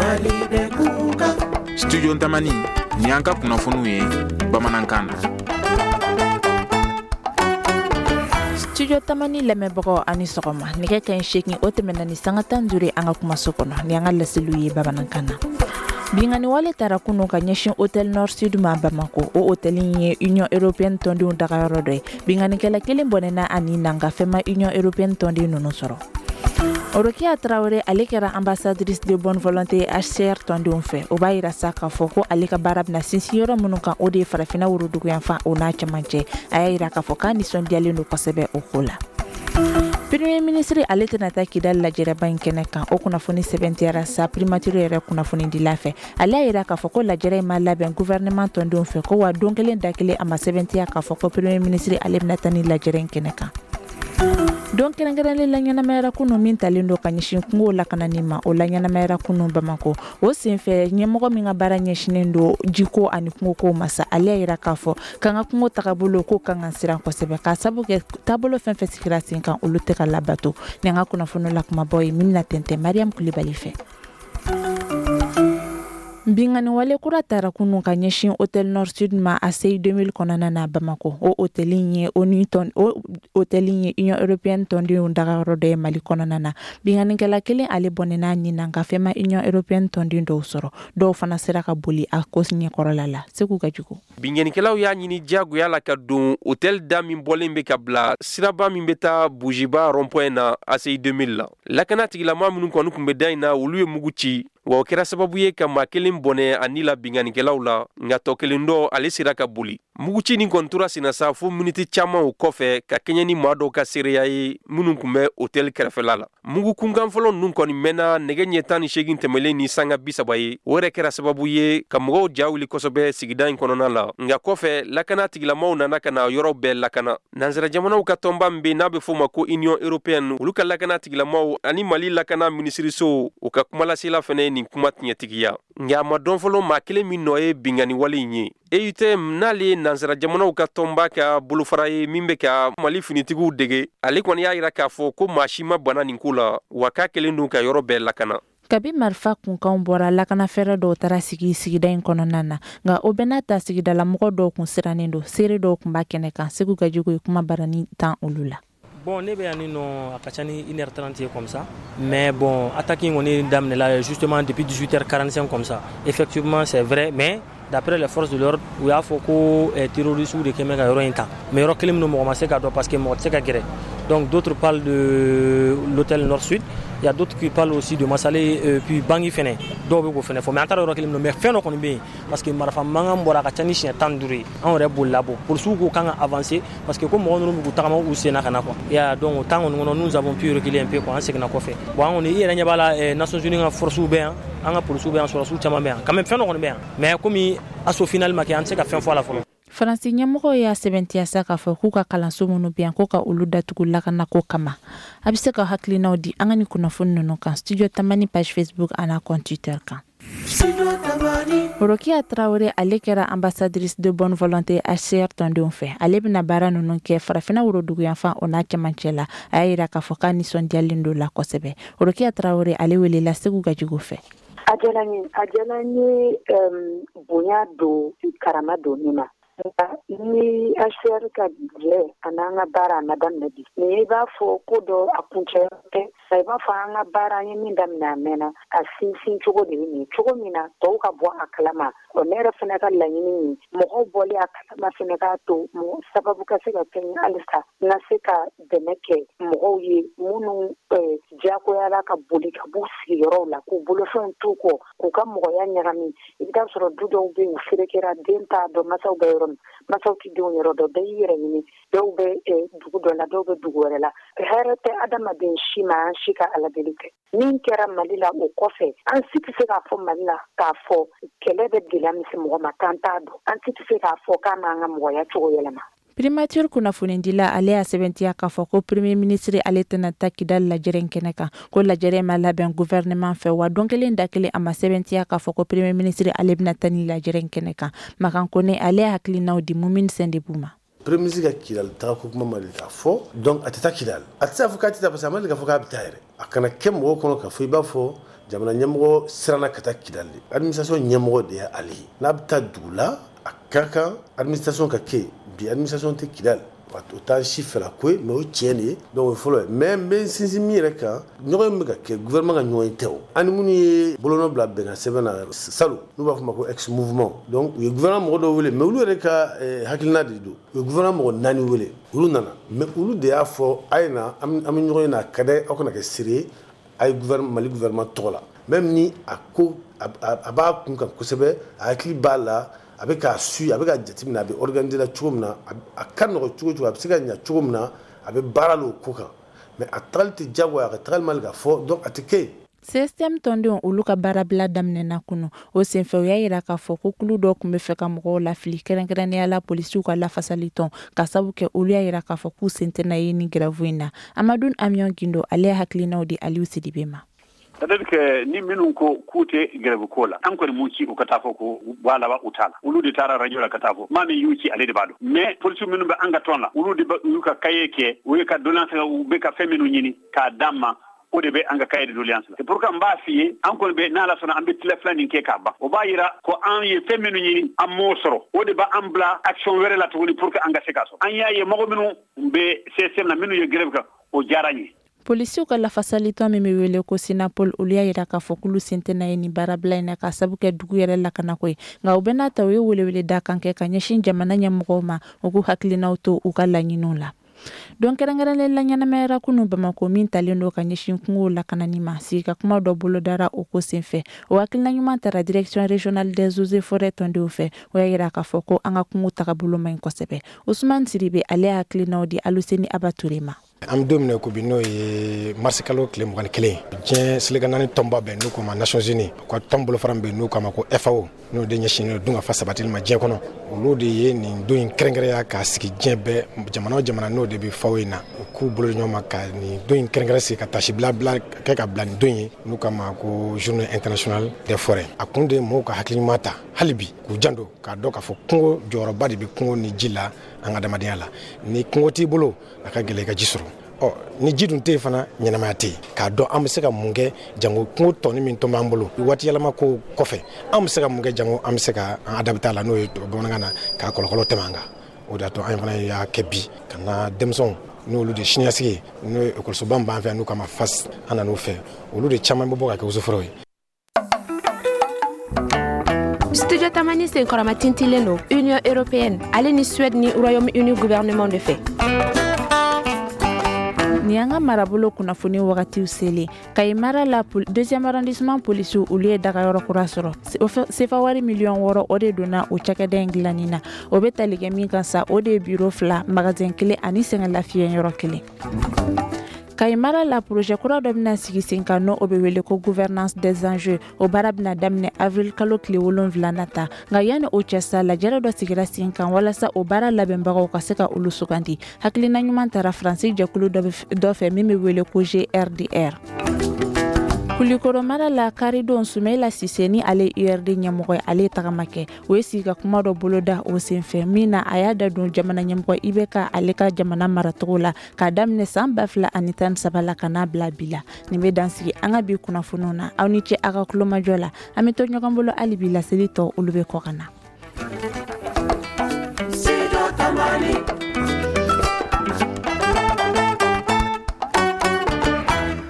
Studio Tamani ni an ka kunnafoniw ye bamanankan na. Studio Tamani lamɛnbagaw ani sɔgɔma nɛgɛ ka ɲi 8 o tɛmɛna ni sanga 15 an ka kumaso kɔnɔ ni an ka laseliw ye bamanankan na. Bingani wale tara kunu ka ɲɛsin Hôtel Nord Sud ma Bamako o hôtel ye Union Européenne tɔndenw dagayɔrɔ dɔ ye. Bingani kɛla kelen bɔnɛna ani nanga fɛma Union Européenne tɔnden ninnu sɔrɔ. Orokia Traoré ale kɛra ambassadrice de bonne volonté HCR tɔndenw fɛ. O b'a yira sa k'a fɔ ko ale ka baara bɛna sinsin yɔrɔ minnu kan o de ye farafina worodugu yan fan o n'a cɛmancɛ. A y'a yira k'a fɔ k'a nisɔndiyalen don kosɛbɛ o ko la. Premier ministre ale tɛna taa Kidali lajɛrɛba in kɛnɛ kan o kunnafoni sɛbɛntiyara sa primature yɛrɛ kunnafoni dila fɛ. Ale y'a yira k'a fɔ ko lajɛrɛ in ma labɛn gouvernement tɔndenw fɛ ko wa don kelen da kelen a ma sɛbɛntiya k'a fɔ ko premier ministre ale bɛna taa ni lajɛrɛ in kɛnɛ kan. Don kɛrɛnkɛrɛnlen la ɲɛnamayara kunu min talen don ka ɲɛsin kungo lakanani ma o la ɲɛnamayara kunu Bamako o senfɛ ɲɛmɔgɔ min ka baara ɲɛsinen don jiko ani kungoko masa ale y'a yira k'a fɔ kan ka kungo tagabolo ko kan ka siran kosɛbɛ k'a sabu kɛ taabolo fɛn fɛn sigira sen kan olu tɛ ka labato ni an ka kunnafoni la kumabɔ ye min na tɛntɛn Mariam Kulibali fɛ. Bingani wale kura tara kunu ka ɲɛsin Hôtel Nord Sud ma a CI 2000 kɔnɔna na Bamako o hôtel ye hôtel ye Union Européenne tɔndenw dagayɔrɔ dɔ ye Mali kɔnɔna na. Binganikɛla kelen ale bɔnɛna ɲinan ka fɛma Union Européenne tɔnden dɔw sɔrɔ dɔw fana sera ka boli a cause ɲɛkɔrɔla la Segu ka jugu. Binganikɛlaw y'a ɲini diyagoya la ka don hôtel da min bɔlen bɛ ka bila siraba min bɛ taa Bujiba rond-point na a CI 2000 la. Lakana tigilama minnu kɔni kun bɛ da in na olu ye mugu ci wa o kɛra sababu ye ka maa kelen bɔnɛ ani la binganikɛlaw la nka tɔ kelen dɔ ale sera ka boli. Muguci nin kɔni tora senna sa fo miniti caman o kɔfɛ ka kɛɲɛ ni maa dɔw ka seereya ye minnu kun bɛ hôtel kɛrɛfɛla la. Mugu kunkan fɔlɔ ninnu kɔni mɛnna nɛgɛ ɲɛ 18 tɛmɛlen ni sanga 30 ye o yɛrɛ kɛra sababu ye ka mɔgɔw ja wuli kosɛbɛ sigida in kɔnɔna la nka kɔfɛ lakana tigilamaw nana ka na yɔrɔ bɛɛ lakana. Nansara jamanaw ka tɔnba min bɛ n'a bɛ fɔ ma ko Union Européenne olu ka lakana tigilamaw ani Mali lakana minisiriso u ka kumalasela fɛnɛ nin kuma tiɲɛtigiya nka a ma dɔn fɔlɔ maa kelen min nɔ ye bingani wale in ye. EUTM n'ale nansara jamanaw ka tɔnba ka bolofara ye min bɛ ka Mali finitigiw dege ale kɔni y'a yira k'a fɔ ko maa si ma bana nin ko la wa k'a kelen don ka yɔrɔ bɛɛ lakana. Kabi marifa kunkanw bɔra lakana fɛrɛ dɔw tara sigi sigida in kɔnɔna na nka o bɛɛ n'a ta sigidala mɔgɔ dɔw kun sirannen don seere dɔw kun b'a kɛnɛ kan Segu ka jugu ye kuma barani tan olu la. Bon, ne bɛ yan nɔ a ka ca ni 1h30 comme ça. Mais bon, attaque in kɔni daminɛla justement depuis 18h45 comme ça. Effectivement, c'est vrai, mais d'après les forces de l'ordre, u y'a fɔ ko terroristes de kɛn bɛ ka yɔrɔ in ta. Mais yɔrɔ kelen min mɔgɔ ma se ka dɔn parce que mɔgɔ tɛ se ka gɛrɛ. Donc d'autres parlent de l'hôtel Nord Sud. Il y a d'autres qui parlent aussi de Massalé puis Bangui fɛnɛ. Dɔw bɛ k'o fɛnɛ fɔ mais an t'a dɔn yɔrɔ kelen min mais fɛn dɔ kɔni bɛ yen parce que marifa mankan bɔra a ka ca ni siɲɛ 15 ye. Anw yɛrɛ bolila bon policiers ko kan ka avancer parce que ko mɔgɔ ninnu bɛ k'u tagama u sen na ka na quoi. Ya donc o temps kɔni kɔnɔ nous avons pu reculer un peu quoi an seginna kɔfɛ. Bon an kɔni i yɛrɛ ɲɛ b'a la Nations Unies ka forces bɛ yan an ka policiers bɛ yan sɔrɔsiw caman bɛ yan quand même fɛn dɔ kɔni bɛ yan mais komi asso final ma kɛ an tɛ se ka fɛn fɔ a la fɔlɔ. Faransi ɲɛmɔgɔw y'a sɛbɛntiya sa k'a fɔ k'u ka kalanso minnu bɛ yan ko ka olu datugu lakanako kama. A bɛ se ka hakilinaw di an ka ni kunnafoni ninnu kan Studio Tamani page Facebook ana compte Twitter kan. Orokia Traoré ale kɛra ambassadrice de bonne volonté HCR tɔndenw fɛ. Ale bɛna baara ninnu kɛ farafina worodugu yan fan o n'a cɛmancɛ la. A y'a yira k'a fɔ k'a nisɔndiyalen don la kosɛbɛ. Orokia Traoré ale welela Segu ka jugu fɛ. A diyara n ye bonya don karama don ne ma. Ni HCR ka jɛ a n'an ka baara a ma daminɛ bi. Mais i b'a fɔ ko dɔ a kuncɛ tɛ. I b'a fɔ an ka baara an ye min daminɛ a mɛnna a sinsin cogo de ye nin cogo min na tɔw ka bɔ a kalama. Ne yɛrɛ fana ka laɲini ye mɔgɔw bɔli a kalama fana k'a to sababu ka se ka kɛ halisa n ka se ka dɛmɛ kɛ mɔgɔw ye minnu diyagoyala ka boli ka b'u sigiyɔrɔw la k'u bolofɛnw t'u kɔ k'u ka mɔgɔya ɲagami. I bɛ taa sɔrɔ du dɔw bɛ yen u ferekera den t'a dɔn masaw bɛ yɔrɔ min masaw tɛ denw yɔrɔ dɔn bɛɛ y'i yɛrɛ ɲini dɔw bɛ dugu dɔ la dɔw bɛ dugu wɛrɛ la. Hɛrɛ tɛ adamaden si ma an si ka ala deli tɛ. Min kɛra Mali la o kɔfɛ an si tɛ se k'a fɔ Mali la k'a fɔ kɛlɛ bɛ gɛlɛya min se mɔgɔ ma k'an t'a dɔn an si tɛ se k'a fɔ k'an m'an ka mɔgɔya cogo yɛlɛma. Primature kunnafonidila ale y'a sɛbɛntiya k'a fɔ ko premier ministre ale tɛna taa Kidali lajɛrɛ kɛnɛ kan ko lajɛrɛ ma labɛn gouvernement fɛ wa don kelen da kelen a ma sɛbɛntiya k'a fɔ ko premier ministre ale bɛna taa ni lajɛrɛ kɛnɛ kan. Makan Kone ale hakilinaw di Mumini Sɛndebu ma. Premier ministre ka Kidali taga ko kuma ma deli k'a fɔ donc a tɛ taa Kidali a tɛ se k'a fɔ k'a tɛ taa parce que a ma deli k'a fɔ k'a bɛ taa yɛrɛ a kana kɛ mɔgɔw kɔnɔ k'a fɔ i b'a fɔ jamana ɲɛmɔgɔ siranna ka taa Kidali administration ɲɛmɔgɔ de ye ale n'a bɛ taa dugu la a ka kan administration ka kɛ bi administration tɛ Kidali o taa si fɛla ko ye mais o tiɲɛ de ye donc o fɔlɔ ye mais n bɛ sinsin min yɛrɛ kan ɲɔgɔn bɛ ka kɛ gouvernement ka ɲɔgɔn tɛ o ani minnu ye bolonɔ bila bɛnkan sɛbɛn na salon n'u b'a fɔ ma ko ex mouvement donc u ye gouvernement mɔgɔ dɔw wele mais olu yɛrɛ ka hakilina de don u ye gouvernement mɔgɔ 4 wele olu nana mais olu de y'a fɔ a ye na an bɛ ɲɔgɔn ye na ka dɛ aw kana kɛ seere ye a ye Mali gouvernement tɔgɔ la même ni a ko a b'a kun kan kosɛbɛ a hakili b'a la a bɛ k'a su a bɛ ka jateminɛ a bɛ organiser la cogo min na a ka nɔgɔ cogo cogo a bɛ se ka ɲɛ cogo min na a bɛ baara la o ko kan mais a tagali tɛ diyagoya a ka tagali ma ka fɔ donc a tɛ kɛ système tɔndenw olu ka baarabila daminɛna kunu o senfɛ u y'a yira k'a fɔ ko kulu dɔ tun bɛ fɛ ka mɔgɔw lafili kɛrɛnkɛrɛnnenya la polisiw ka lafasali tɔn ka sabu kɛ olu y'a yira k'a fɔ k'u sen tɛna ye ni grève in na Amadou Amion Gindo ale ye hakilinaw di Aliou Sidibe ma. C'est-à-dire que ni minnu ko kute grève ko la an kɔni mun ci o ka taa fɔ ko wala ba utala olu de taara radio la ka taa fɔ ma min y'u ci ale de b'a dɔn mais policiers minnu bɛ an ka tɔn la olu de y'u ka cahier kɛ u ye ka doléance u bɛ ka fɛn minnu ɲini k'a d'an ma o de bɛ an ka cahier de doléance la c'est pourquoi n b'a f'i ye an kɔni bɛ n'ala sɔnna an bɛ tila fila nin kɛ k'a ban o b'a yira ko an ye fɛn minnu ɲini an m'o sɔrɔ o de b'an bila action wɛrɛ la tuguni pour que an ka se k'a sɔrɔ an y'a ye mɔgɔ minnu bɛ CSM na minnu ye grève kan o diyara n ye. Polisiw ka lafasali tɔn min bɛ wele ko Sinapol olu y'a yira k'a fɔ k'olu sen tɛna ye ni baarabila in na k'a sabu kɛ dugu yɛrɛ lakanako ye nka u bɛ n'a ta u ye welewele da kan kɛ ka ɲɛsin jamana ɲɛmɔgɔw ma u k'u hakilinaw to u ka laɲiniw la. Don kɛrɛnkɛrɛnnen la ɲɛnamayara kunu Bamako min talen don ka ɲɛsin kungo lakanani ma sigi ka kuma dɔ bolodara o ko senfɛ o hakilina ɲuman tara direction régionale des eaux et forêts tɔndenw fɛ o y'a yira k'a fɔ ko an ka kungo tagabolo man ɲi kosɛbɛ Ousmane Siribe ale hakilinaw di Aluseni Abature ma. Am domine ko bi no ye mars kalo tile 21 diɲɛ seliga naani tɔnba bɛ n'u ko ma Nations Unies ko tɔn bolo fara bɛ n'u ko ma ko FAO n'o de ɲɛsinnen don ka fa sabatili ma diɲɛ kɔnɔ olu de ye nin don in kɛrɛnkɛrɛnya ka sigi diɲɛ bɛɛ jamana o jamana n'o de bɛ FAO in na u k'u bolo ɲɔgɔn ma ka nin don in kɛrɛnkɛrɛn sigi ka tasi bila kɛ ka bila nin don in n'u ka ma ko journée internationale des forêts a kun de mɔgɔw ka hakili ɲuman ta hali bi k'u janto k'a dɔn k'a fɔ kungo jɔyɔrɔba de bɛ kungo ni ji la an ka adamadenya la ni kungo t'i bolo a ka gɛlɛn i ka ji sɔrɔ ni ji dun tɛ fana ɲɛnamaya tɛ k'a dɔn an bɛ se ka mun kɛ jango kungo tɔni min tɔn b'an bolo waati yɛlɛma ko kɔfɛ an bɛ se ka mun kɛ jango an bɛ se ka an adapter la n'o ye bamanankan na k'a kɔlɔkɔlɔ tɛmɛ an kan o de y'a to an fana y'a kɛ bi ka na denmisɛnw n'olu de siniɲɛsigi ye n'o ye ekɔlisoba min b'an fɛ n'u kama FAS an nan'u fɛ olu de caman bɛ bɔ ka kɛ wosofɔrɔw ye. Studio Tamani senkɔrɔma tintilen don Union européenne ale ni Suède ni Royaume-Uni gouvernement de fɛ. Ni an ka marabolo kunnafoni wagatiw selen Kayi mara la deuxième arrondissement policiw olu ye dagayɔrɔ kura sɔrɔ sefa wari miliyɔn 6 o de donna o cakɛda in dilanni na o bɛ tali kɛ min kan sa o de ye bureau 2 magasin 1 ani sɛngɛ lafiyɛnyɔrɔ 1 Kayi mara la projet kura dɔ bɛna sigi sen kan n'o bɛ wele ko gouvernance des enjeux o baara bɛna daminɛ avril kalo tile 7 nata nka yanni o cɛ sa lajɛrɛ dɔ sigira sen kan walasa o baara labɛnbagaw ka se ka olu sugandi hakilina ɲuman tara faransi jɛkulu dɔ fɛ min bɛ wele ko GRDR. Kulikoro mara la karidon Sumaila Sise ni ale URD ɲɛmɔgɔ ye ale tagama kɛ o ye sigi ka kuma dɔ boloda o senfɛ min na a y'a da don jamana ɲɛmɔgɔ IBK ale ka jamana maracogo la k'a daminɛ san 2013 la ka n'a bila bi la nin bɛ dansigi an ka bi kunnafoniw na aw ni ce a ka kulomajɔ la an bɛ to ɲɔgɔn bolo hali bi laseli tɔ olu bɛ kɔ ka na.